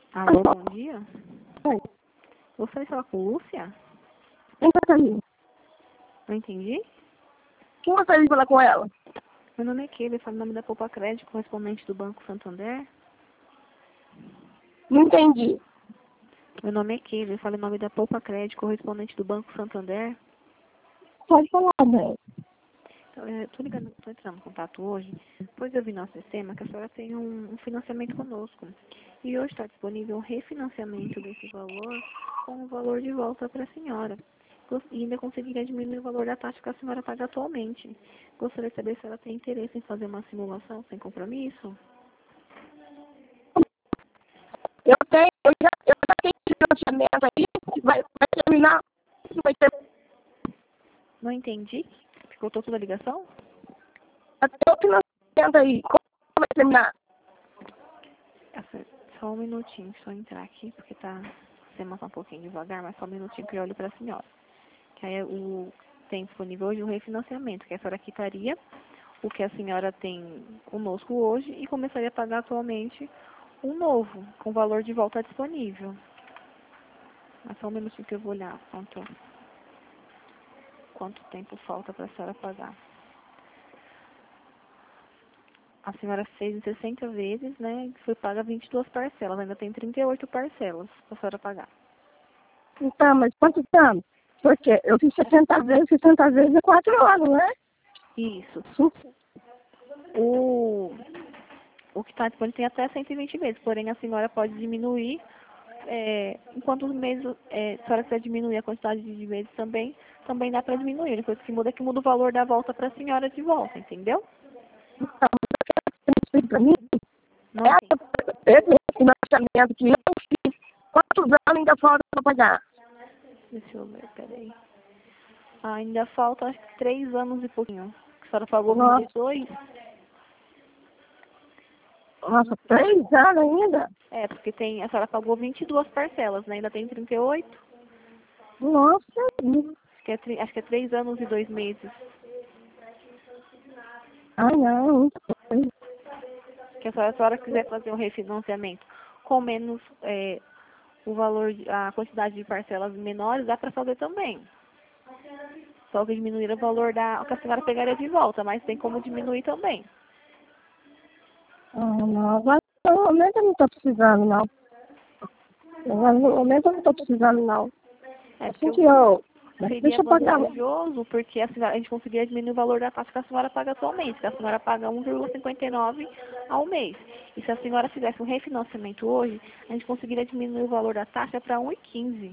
Alô, bom dia. Oi. Gostaria de falar com Lúcia? Quem tá ali? Não entendi. Quem gostaria de falar com ela? Meu nome é Keila, eu falo em nome da Poupa Crédito, correspondente do Banco Santander. Não entendi. Meu nome é Keila, eu falo em nome da Poupa Crédito, correspondente do Banco Santander. Pode falar, velho. Então, tô entrando em contato hoje, pois eu vi no nosso sistema que a senhora tem um financiamento conosco. E hoje está disponível um refinanciamento desse valor com o valor de volta para a senhora. E ainda conseguiria diminuir o valor da taxa que a senhora paga atualmente. Gostaria de saber se ela tem interesse em fazer uma simulação sem compromisso. Eu já tenho financiamento aí, vai terminar. Vai ter Não entendi. Ficou toda a ligação? até o financiamento aí. Como vai terminar? Só um minutinho, só entrar aqui, porque o sistema tá um pouquinho devagar, mas só um minutinho que eu olho para a senhora. Que aí tem disponível hoje um refinanciamento, que a senhora quitaria o que a senhora tem conosco hoje e começaria a pagar atualmente um novo, com valor de volta disponível. Mas só um minutinho que eu vou olhar quanto tempo falta para a senhora pagar. A senhora fez em 60 vezes, né? Foi paga 22 parcelas. Ainda tem 38 parcelas para a senhora pagar. Então, mas quanto tempo? Porque eu fiz 60 vezes é 4 anos, né? Isso. O que está disponível tem até 120 vezes, porém a senhora pode diminuir, enquanto os meses, se a senhora quiser diminuir a quantidade de vezes também dá para diminuir. Depois que muda o valor da volta para a senhora de volta, entendeu? Então, isso para mim, Não tem. esse financiamento que eu fiz, quantos anos ainda falta para pagar? Deixa eu ver, peraí. Ainda falta acho que 3 anos e pouquinho. A senhora pagou Nossa. 22? Nossa, 3 anos ainda? É, porque a senhora pagou 22 parcelas, né? Ainda tem 38. Nossa. Acho que é 3 anos e 2 meses. Ah, não. Que a senhora quiser fazer um refinanciamento com menos o valor, a quantidade de parcelas menores, dá para fazer também. Só que diminuir o valor o que a senhora pegaria de volta, mas tem como diminuir também. Ah, não. Agora, no momento eu não estou precisando, não. Agora, no momento eu não estou precisando, não. Assim que eu... Seria Deixa eu pagar. vantajoso porque a gente conseguiria diminuir o valor da taxa que a senhora paga atualmente, que a senhora paga 1,59 ao mês. E se a senhora fizesse um refinanciamento hoje, a gente conseguiria diminuir o valor da taxa para 1,15.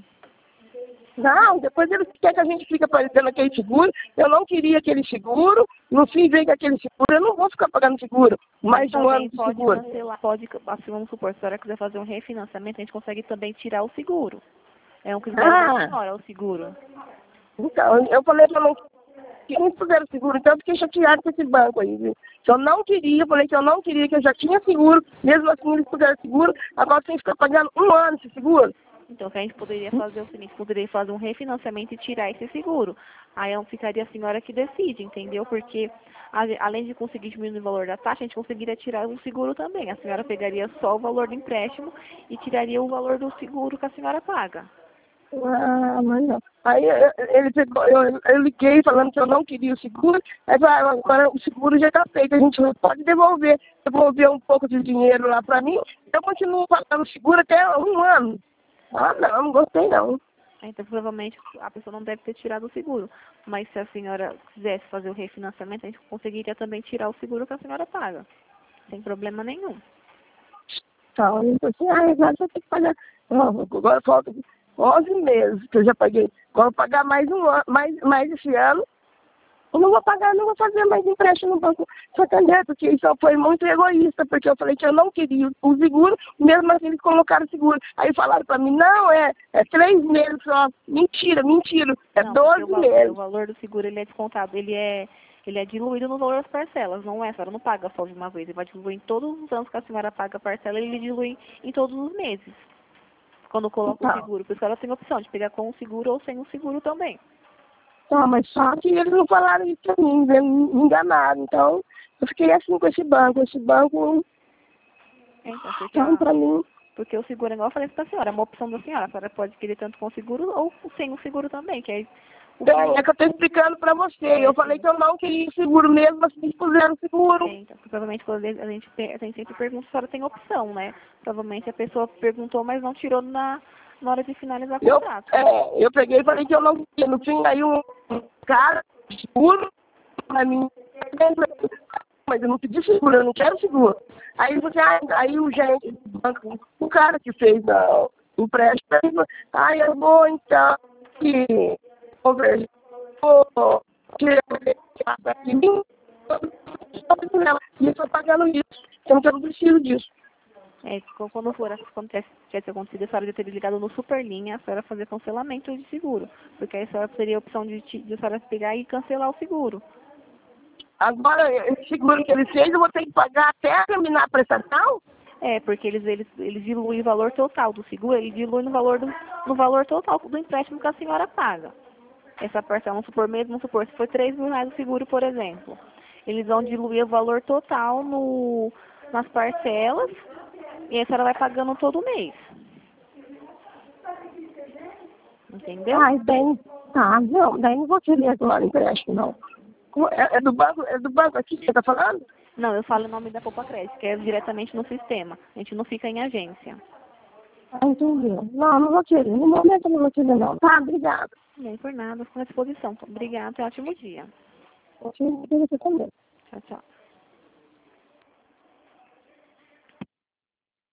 Não, depois eles querem que a gente fique aparecendo aquele seguro. Eu não queria aquele seguro. No fim, veio aquele seguro. Eu não vou ficar pagando seguro. Mais de um ano de Pode seguro. cancelar, vamos supor, se a senhora quiser fazer um refinanciamento, a gente consegue também tirar o seguro. É um critério da senhora, o seguro. Então, eu falei para não que não fizeram seguro, então eu fiquei chateado com esse banco aí, viu? Que eu não queria, falei que eu não queria, que eu já tinha seguro, mesmo assim eles fizeram seguro, agora tem que ficar pagando 1 ano esse seguro. Então, o que a gente poderia fazer é o seguinte, poderia fazer um refinanciamento e tirar esse seguro. Aí ficaria a senhora que decide, entendeu? Porque, além de conseguir diminuir o valor da taxa, a gente conseguiria tirar o seguro também. A senhora pegaria só o valor do empréstimo e tiraria o valor do seguro que a senhora paga. Ah, mas não. Aí ele pegou, eu liguei falando que eu não queria o seguro, aí falou, agora o seguro já está feito, a gente não pode devolver um pouco de dinheiro lá para mim, eu continuo pagando o seguro até 1 ano. Ah, não gostei não. Então, provavelmente, a pessoa não deve ter tirado o seguro. Mas se a senhora quisesse fazer o refinanciamento, a gente conseguiria também tirar o seguro que a senhora paga. Sem problema nenhum. Então, ele falou assim, agora você tem que pagar. Agora falta 11 meses que eu já paguei. Agora eu vou pagar mais um ano, mais esse ano. Eu não vou pagar, não vou fazer mais empréstimo no Banco Santander, porque isso foi muito egoísta, porque eu falei que eu não queria o seguro, mesmo assim eles colocaram o seguro. Aí falaram para mim, não, é 3 meses só. Mentira, é Não, 12 meses. o valor do seguro ele é descontado, ele é diluído no valor das parcelas, não é? A senhora não paga só de uma vez, ele vai diluir em todos os anos que a senhora paga a parcela, ele dilui em todos os meses, quando coloca o seguro. Por isso que ela tem a opção de pegar com o seguro ou sem o seguro também. Não, mas só que eles não falaram isso para mim, me enganaram. Então, eu fiquei assim com esse banco. Esse banco, Então, então para mim... Porque o seguro, igual eu falei para a senhora, é uma opção da senhora. A senhora pode querer tanto com o seguro ou sem o seguro também, que aí É que eu estou explicando para você. Eu falei que eu não queria seguro mesmo, mas vocês puseram seguro. Então, provavelmente quando a gente sempre pergunta se a senhora tem opção, né? Provavelmente a pessoa perguntou, mas não tirou na hora de finalizar o contrato. Eu peguei e falei que eu não queria. Não tinha aí um cara seguro para mim. Mas eu não pedi seguro, eu não quero seguro. Aí aí o gerente do banco, o cara que fez o empréstimo, eu vou então conversar de mim, e eu estou pagando isso, então eu não preciso disso. Quando tivesse acontecido, a senhora já teria ligado no Superlinha, a senhora fazer cancelamento de seguro. Porque aí a senhora teria a opção de a senhora pegar e cancelar o seguro. Agora, esse seguro que ele fez, eu vou ter que pagar até terminar a prestação? Porque eles diluem o valor total do seguro, eles diluem no valor total do empréstimo que a senhora paga. Essa parcela, vamos supor, se for R$3.000 o seguro, por exemplo. Eles vão diluir o valor total nas parcelas e a senhora vai pagando todo mês. Entendeu? Daí não vou querer agora empréstimo, não. É do banco aqui que você está falando? Não, eu falo o nome da Poupa Crédito, que é diretamente no sistema. A gente não fica em agência. Entendi. Não vou querer. No momento eu não vou querer, não. Tá, obrigada. Nem por nada, fico à disposição. Obrigada e ótimo dia. Eu te você também. Tchau, tchau.